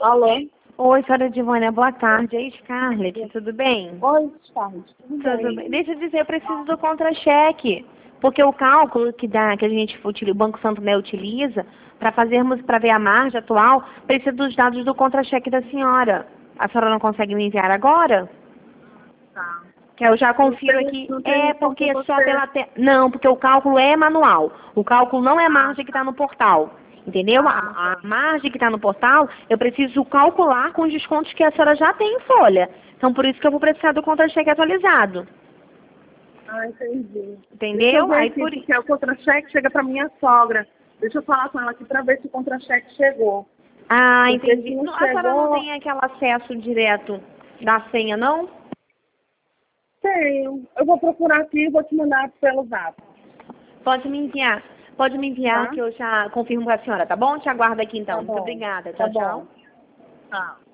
Alô? Oi, senhora Divânia, boa tarde. Aí, Scarlett, tudo bem? Oi, Scarlett. Tudo bem. Deixa eu dizer, eu preciso do contra-cheque. Porque o cálculo que a gente o Banco Santander utiliza para ver a margem atual, precisa dos dados do contra-cheque da senhora. A senhora não consegue me enviar agora? Tá. Que eu já confiro aqui. É porque só pela Não, porque o cálculo é manual. O cálculo não é a margem que está no portal. Entendeu? A margem que está no portal, eu preciso calcular com os descontos que a senhora já tem em folha. Então, por isso que eu vou precisar do contra-cheque atualizado. Ah, entendi. Entendeu? Deixa eu ver aqui, porque o contra-cheque chega para minha sogra. Deixa eu falar com ela aqui para ver se o contra-cheque chegou. Ah, Porque entendi. se não A senhora não chegou... tem aquele acesso direto da senha, não? Tenho. Eu vou procurar aqui e vou te mandar pelo zap. Pode me enviar. Pode me enviar Tá? que eu já confirmo com a senhora, tá bom? Te aguardo aqui então. Tá Muito bom. obrigada. Tá Tchau, tchau. bom. Tá.